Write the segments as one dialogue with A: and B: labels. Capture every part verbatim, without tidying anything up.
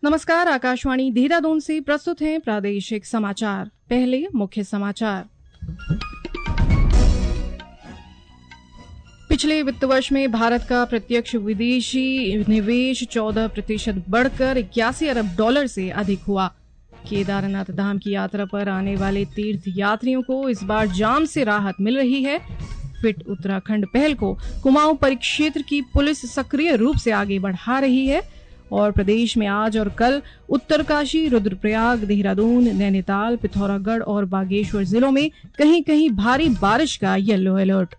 A: नमस्कार, आकाशवाणी देहरादून से प्रस्तुत हैं प्रादेशिक समाचार। पहले मुख्य समाचार। पिछले वित्त वर्ष में भारत का प्रत्यक्ष विदेशी निवेश चौदह प्रतिशत बढ़कर इक्यासी अरब डॉलर से अधिक हुआ। केदारनाथ धाम की यात्रा पर आने वाले तीर्थ यात्रियों को इस बार जाम से राहत मिल रही है। फिट उत्तराखंड पहल को कुमाऊं परिक्षेत्र की पुलिस सक्रिय रूप से आगे बढ़ा रही है। और प्रदेश में आज और कल उत्तरकाशी, रुद्रप्रयाग, देहरादून, नैनीताल, पिथौरागढ़ और बागेश्वर जिलों में कहीं कहीं भारी बारिश का येलो अलर्ट।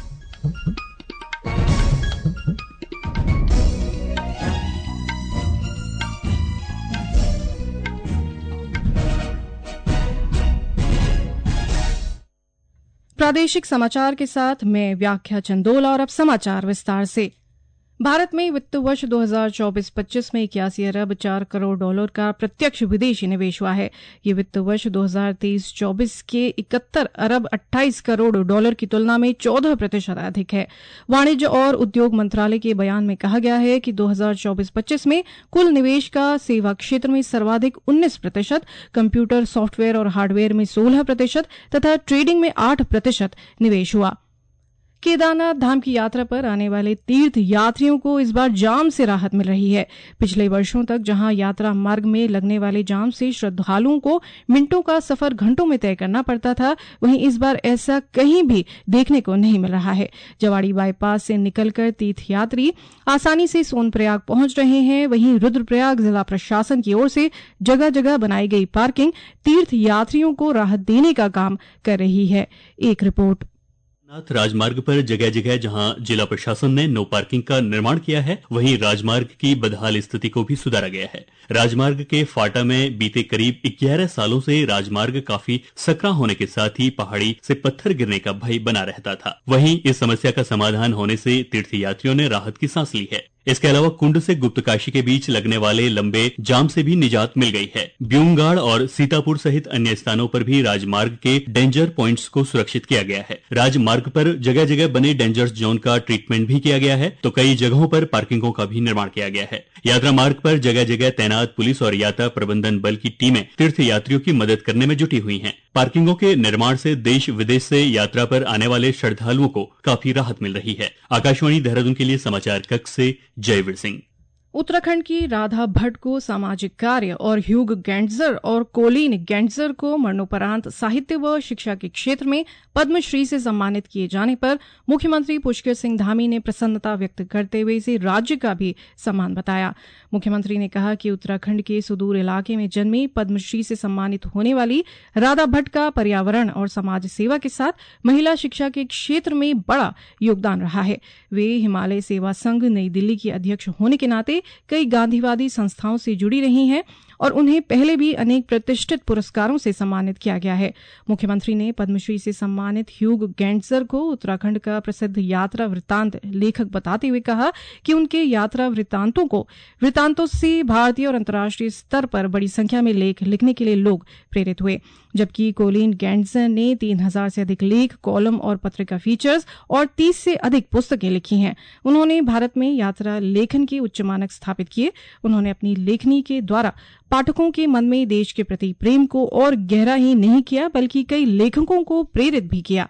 A: प्रादेशिक समाचार के साथ मैं व्याख्या चंदोल और अब समाचार विस्तार से। भारत में वित्त वर्ष दो हज़ार चौबीस पच्चीस में इक्यासी अरब चार करोड़ डॉलर का प्रत्यक्ष विदेशी निवेश हुआ है। ये वित्त वर्ष दो हज़ार तेईस चौबीस के इकहत्तर अरब अट्ठाईस करोड़ डॉलर की तुलना में चौदह प्रतिशत अधिक है। वाणिज्य और उद्योग मंत्रालय के बयान में कहा गया है कि दो हज़ार चौबीस पच्चीस में कुल निवेश का सेवा क्षेत्र में सर्वाधिक उन्नीस प्रतिशत, कंप्यूटर, सॉफ्टवेयर और हार्डवेयर में सोलह प्रतिशत तथा ट्रेडिंग में आठ प्रतिशत निवेश हुआ। केदारनाथ धाम की यात्रा पर आने वाले तीर्थ यात्रियों को इस बार जाम से राहत मिल रही है। पिछले वर्षों तक जहां यात्रा मार्ग में लगने वाले जाम से श्रद्धालुओं को मिनटों का सफर घंटों में तय करना पड़ता था, वहीं इस बार ऐसा कहीं भी देखने को नहीं मिल रहा है। जवाड़ी बाईपास से निकलकर तीर्थ यात्री आसानी से सोनप्रयाग पहुंच रहे हैं। वहीं रुद्रप्रयाग जिला प्रशासन की ओर से जगह जगह बनाई गई पार्किंग तीर्थ यात्रियों को राहत देने का काम कर रही है। एक रिपोर्ट।
B: नाथ राजमार्ग पर जगह जगह जहां जिला प्रशासन ने नो पार्किंग का निर्माण किया है, वहीं राजमार्ग की बदहाल स्थिति को भी सुधारा गया है। राजमार्ग के फाटा में बीते करीब ग्यारह सालों से राजमार्ग काफी सकरा होने के साथ ही पहाड़ी से पत्थर गिरने का भय बना रहता था। वहीं इस समस्या का समाधान होने से तीर्थयात्रियों ने राहत की सांस ली है। इसके अलावा कुंड से गुप्तकाशी के बीच लगने वाले लंबे जाम से भी निजात मिल गई है। ब्यूंगाड़ और सीतापुर सहित अन्य स्थानों पर भी राजमार्ग के डेंजर पॉइंट्स को सुरक्षित किया गया है। राजमार्ग पर जगह जगह बने डेंजर जोन का ट्रीटमेंट भी किया गया है, तो कई जगहों पर पार्किंगों का भी निर्माण किया गया है। यात्रा मार्ग पर जगह जगह तैनात पुलिस और यात्रा प्रबंधन बल की टीमें तीर्थ यात्रियों की मदद करने में जुटी हुई हैं। पार्किंगों के निर्माण से देश विदेश से यात्रा पर आने वाले श्रद्धालुओं को काफी राहत मिल रही है। आकाशवाणी देहरादून के लिए समाचार कक्ष से जयवीर सिंह।
A: उत्तराखंड की राधा भट्ट को सामाजिक कार्य और ह्यूग गैंट्जर और कोलिन गैंट्जर को मरणोपरांत साहित्य व शिक्षा के क्षेत्र में पद्मश्री से सम्मानित किए जाने पर मुख्यमंत्री पुष्कर सिंह धामी ने प्रसन्नता व्यक्त करते हुए इसे राज्य का भी सम्मान बताया। मुख्यमंत्री ने कहा कि उत्तराखंड के सुदूर इलाके में जन्मी पद्मश्री से सम्मानित होने वाली राधा भट्ट का पर्यावरण और समाज सेवा के साथ महिला शिक्षा के क्षेत्र में बड़ा योगदान रहा है। वे हिमालय सेवा संघ नई दिल्ली की अध्यक्ष होने के नाते कई गांधीवादी संस्थाओं से जुड़ी रही हैं और उन्हें पहले भी अनेक प्रतिष्ठित पुरस्कारों से सम्मानित किया गया है। मुख्यमंत्री ने पद्मश्री से सम्मानित ह्यूग गैंट्जर को उत्तराखंड का प्रसिद्ध यात्रा वृत्तांत लेखक बताते हुए कहा कि उनके यात्रा वृत्तांतों को वृत्तांतों से भारतीय और अंतर्राष्ट्रीय स्तर पर बड़ी संख्या में लेख लिखने के लिए लोग प्रेरित हुए, जबकि कोलिन गैंट्जर ने तीन हजार से अधिक लेख, कॉलम और पत्रिका फीचर्स और तीस से अधिक पुस्तकें लिखी हैं। उन्होंने भारत में यात्रा लेखन के उच्च मानक स्थापित किए। उन्होंने अपनी लेखनी के द्वारा पाठकों के मन में देश के प्रति प्रेम को और गहरा ही नहीं किया, बल्कि कई लेखकों को प्रेरित भी किया।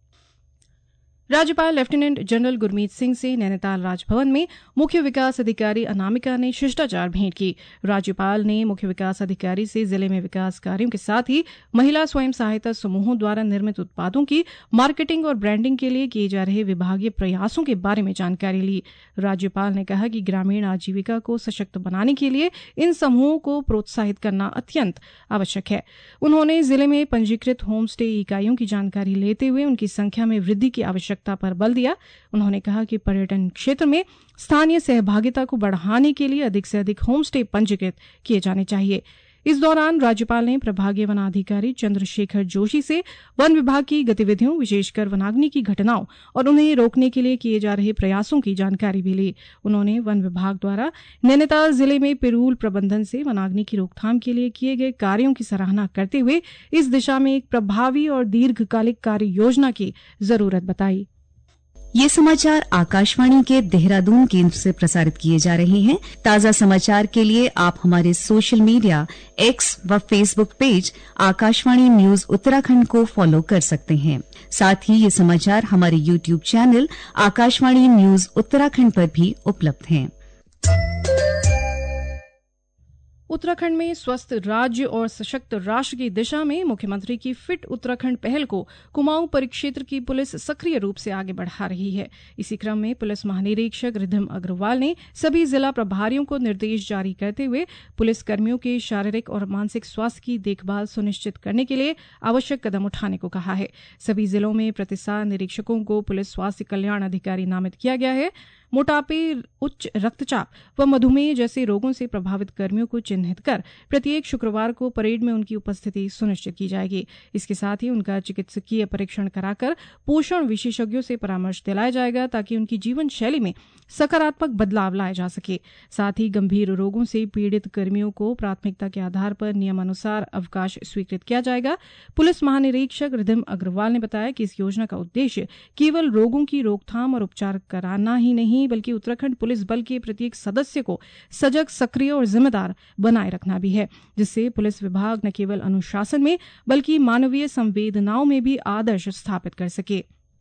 A: राज्यपाल लेफ्टिनेंट जनरल गुरमीत सिंह से नैनीताल राजभवन में मुख्य विकास अधिकारी अनामिका ने शिष्टाचार भेंट की। राज्यपाल ने मुख्य विकास अधिकारी से जिले में विकास कार्यों के साथ ही महिला स्वयं सहायता समूहों द्वारा निर्मित उत्पादों की मार्केटिंग और ब्रांडिंग के लिए किए जा रहे विभागीय प्रयासों के बारे में जानकारी ली। राज्यपाल ने कहा कि ग्रामीण आजीविका को सशक्त बनाने के लिए इन समूहों को प्रोत्साहित करना अत्यंत आवश्यक है। उन्होंने जिले में पंजीकृत होम स्टे इकाइयों की जानकारी लेते हुए उनकी संख्या में वृद्धि की आवश्यकता पर बल दिया। उन्होंने कहा कि पर्यटन क्षेत्र में स्थानीय सहभागिता को बढ़ाने के लिए अधिक से अधिक होम स्टे पंजीकृत किए जाने चाहिए। इस दौरान राज्यपाल ने प्रभागीय वनाधिकारी चंद्रशेखर जोशी से वन विभाग की गतिविधियों, विशेषकर वनाग्नि की घटनाओं और उन्हें रोकने के लिए किए जा रहे प्रयासों की जानकारी भी ली। उन्होंने वन विभाग द्वारा नैनीताल जिले में पिरूल प्रबंधन से वनाग्नि की रोकथाम के लिए किए गए कार्यों की सराहना करते हुए इस दिशा में एक प्रभावी और दीर्घकालिक कार्य योजना की जरूरत बताई।
C: ये समाचार आकाशवाणी के देहरादून केंद्र से प्रसारित किए जा रहे हैं। ताजा समाचार के लिए आप हमारे सोशल मीडिया एक्स व Facebook page Akashvani news Uttarakhand को फॉलो कर सकते हैं। साथ ही ये समाचार हमारे YouTube channel Akashvani news Uttarakhand पर भी उपलब्ध हैं।
A: उत्तराखंड में स्वस्थ राज्य और सशक्त राष्ट्र की दिशा में मुख्यमंत्री की फिट उत्तराखंड पहल को कुमाऊं परिक्षेत्र की पुलिस सक्रिय रूप से आगे बढ़ा रही है। इसी क्रम में पुलिस महानिरीक्षक रिधिम अग्रवाल ने सभी जिला प्रभारियों को निर्देश जारी करते हुए पुलिस कर्मियों के शारीरिक और मानसिक स्वास्थ्य की देखभाल सुनिश्चित करने के लिए आवश्यक कदम उठाने को कहा है। सभी जिलों में प्रतिसाद निरीक्षकों को पुलिस स्वास्थ्य कल्याण अधिकारी नामित किया गया है। मोटापे, उच्च रक्तचाप व मधुमेह जैसे रोगों से प्रभावित कर्मियों को चिन्हित कर प्रत्येक शुक्रवार को परेड में उनकी उपस्थिति सुनिश्चित की जाएगी। इसके साथ ही उनका चिकित्सकीय परीक्षण कराकर पोषण विशेषज्ञों से परामर्श दिलाया जाएगा ताकि उनकी जीवन शैली में सकारात्मक बदलाव लाया जा सके। साथ ही गंभीर रोगों से पीड़ित कर्मियों को प्राथमिकता के आधार पर नियमानुसार अवकाश स्वीकृत किया जाएगा। पुलिस महानिरीक्षक रिधिम अग्रवाल ने बताया कि इस योजना का उद्देश्य केवल रोगों की रोकथाम और उपचार कराना ही नहीं बल्कि उत्तराखंड पुलिस बल के प्रत्येक सदस्य को सजग, सक्रिय और जिम्मेदार बनाए रखना भी है, जिससे पुलिस विभाग न केवल अनुशासन में बल्कि मानवीय संवेदनाओं में भी आदर्श स्थापित कर सके।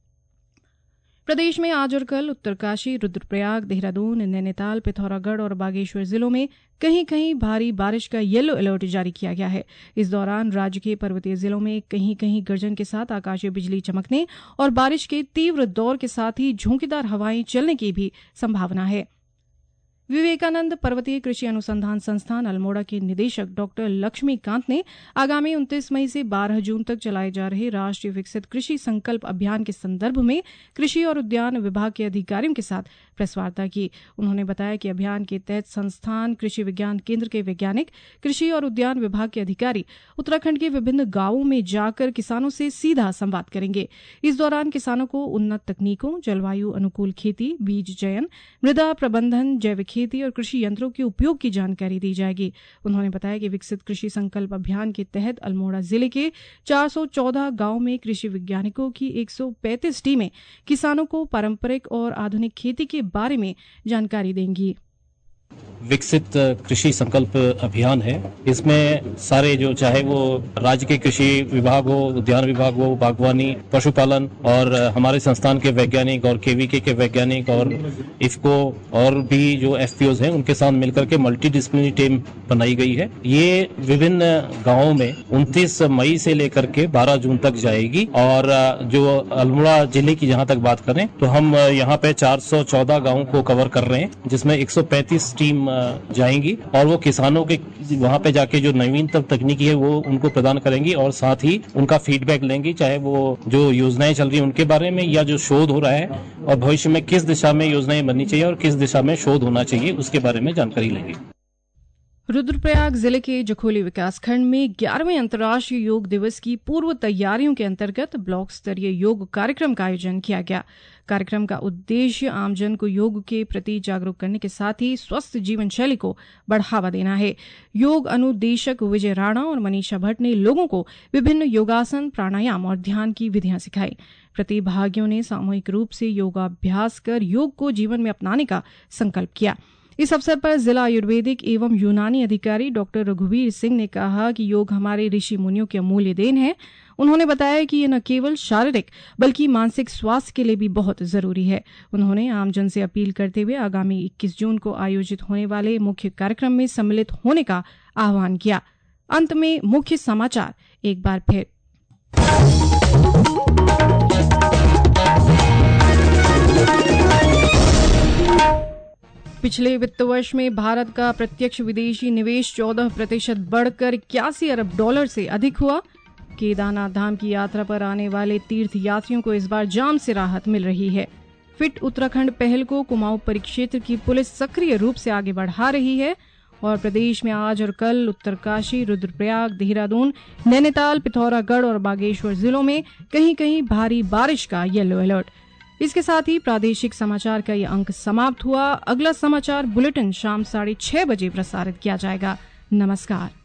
A: प्रदेश में आज और कल उत्तरकाशी, रुद्रप्रयाग, देहरादून, नैनीताल, पिथौरागढ़ और बागेश्वर जिलों में कहीं कहीं भारी बारिश का येलो अलर्ट जारी किया गया है। इस दौरान राज्य के पर्वतीय जिलों में कहीं कहीं गर्जन के साथ आकाशीय बिजली चमकने और बारिश के तीव्र दौर के साथ ही झोंकेदार हवाएं चलने की भी संभावना है। विवेकानंद पर्वतीय कृषि अनुसंधान संस्थान अल्मोड़ा के निदेशक डॉक्टर लक्ष्मीकांत ने आगामी उनतीस मई से बारह जून तक चलाए जा रहे राष्ट्रीय विकसित कृषि संकल्प अभियान के संदर्भ में कृषि और उद्यान विभाग के अधिकारियों के साथ प्रेस वार्ता की। उन्होंने बताया कि अभियान के तहत संस्थान कृषि विज्ञान केंद्र के वैज्ञानिक, कृषि और उद्यान विभाग के अधिकारी उत्तराखंड के विभिन्न गांवों में जाकर किसानों से सीधा संवाद करेंगे। इस दौरान किसानों को उन्नत तकनीकों, जलवायु अनुकूल खेती, बीज चयन, मृदा प्रबंधन, जैविक खेती और कृषि यंत्रों के उपयोग की जानकारी दी जाएगी। उन्होंने बताया कि विकसित कृषि संकल्प अभियान के तहत अल्मोड़ा जिले के चार सौ चौदह गांवों में कृषि वैज्ञानिकों की एक सौ पैंतीस टीमें किसानों को पारंपरिक और आधुनिक खेती के बारे में जानकारी देंगी।
D: विकसित कृषि संकल्प अभियान है। इसमें सारे जो चाहे वो राज्य के कृषि विभाग हो, उद्यान विभाग हो, बागवानी, पशुपालन और हमारे संस्थान के वैज्ञानिक और केवीके के वैज्ञानिक और इफको और भी जो एफपीओज हैं उनके साथ मिलकर के मल्टी डिसिप्लिनरी टीम बनाई गई है। ये विभिन्न गांवों में उनतीस मई से लेकर के बारह जून तक जाएगी। और जो अल्मोड़ा जिले की जहां तक बात करें तो हम यहाँ पे चार सौ चौदह गाँवों को कवर कर रहे हैं, जिसमें एक सौ पैंतीस टीम जाएंगी और वो किसानों के वहां पे जाके जो नवीनतम तकनीकी है वो उनको प्रदान करेंगी और साथ ही उनका फीडबैक लेंगी, चाहे वो जो योजनाएं चल रही है उनके बारे में या जो शोध हो रहा है और भविष्य में किस दिशा में योजनाएं बननी चाहिए और किस दिशा में शोध होना चाहिए उसके बारे में जानकारी लेंगे।
A: रुद्रप्रयाग जिले के जखोली विकासखंड में ग्यारहवें अंतर्राष्ट्रीय योग दिवस की पूर्व तैयारियों के अंतर्गत ब्लॉक स्तरीय योग कार्यक्रम का आयोजन किया गया। कार्यक्रम का उद्देश्य आमजन को योग के प्रति जागरूक करने के साथ ही स्वस्थ जीवन शैली को बढ़ावा देना है। योग अनुदेशक विजय राणा और मनीषा भट्ट ने लोगों को विभिन्न योगासन, प्राणायाम और ध्यान की विधियां सिखाई। प्रतिभागियों ने सामूहिक रूप से योगाभ्यास कर योग को जीवन में अपनाने का संकल्प किया। इस अवसर पर जिला आयुर्वेदिक एवं यूनानी अधिकारी डॉक्टर रघुवीर सिंह ने कहा कि योग हमारे ऋषि मुनियों के अमूल्य देन है। उन्होंने बताया कि ये न केवल शारीरिक बल्कि मानसिक स्वास्थ्य के लिए भी बहुत जरूरी है। उन्होंने आमजन से अपील करते हुए आगामी इक्कीस जून को आयोजित होने वाले मुख्य कार्यक्रम में सम्मिलित होने का आह्वान किया। अंत में मुख्य समाचार एक बार फिर। पिछले वित्त वर्ष में भारत का प्रत्यक्ष विदेशी निवेश चौदह प्रतिशत बढ़कर इक्यासी अरब डॉलर से अधिक हुआ। केदारनाथ धाम की यात्रा पर आने वाले तीर्थ यात्रियों को इस बार जाम से राहत मिल रही है। फिट उत्तराखंड पहल को कुमाऊं परिक्षेत्र की पुलिस सक्रिय रूप से आगे बढ़ा रही है। और प्रदेश में आज और कल उत्तरकाशी, रुद्रप्रयाग, देहरादून, नैनीताल, पिथौरागढ़ और बागेश्वर जिलों में कहीं कहीं भारी बारिश का येलो अलर्ट। इसके साथ ही प्रादेशिक समाचार का ये अंक समाप्त हुआ। अगला समाचार बुलेटिन शाम साढ़े छह बजे प्रसारित किया जाएगा। नमस्कार।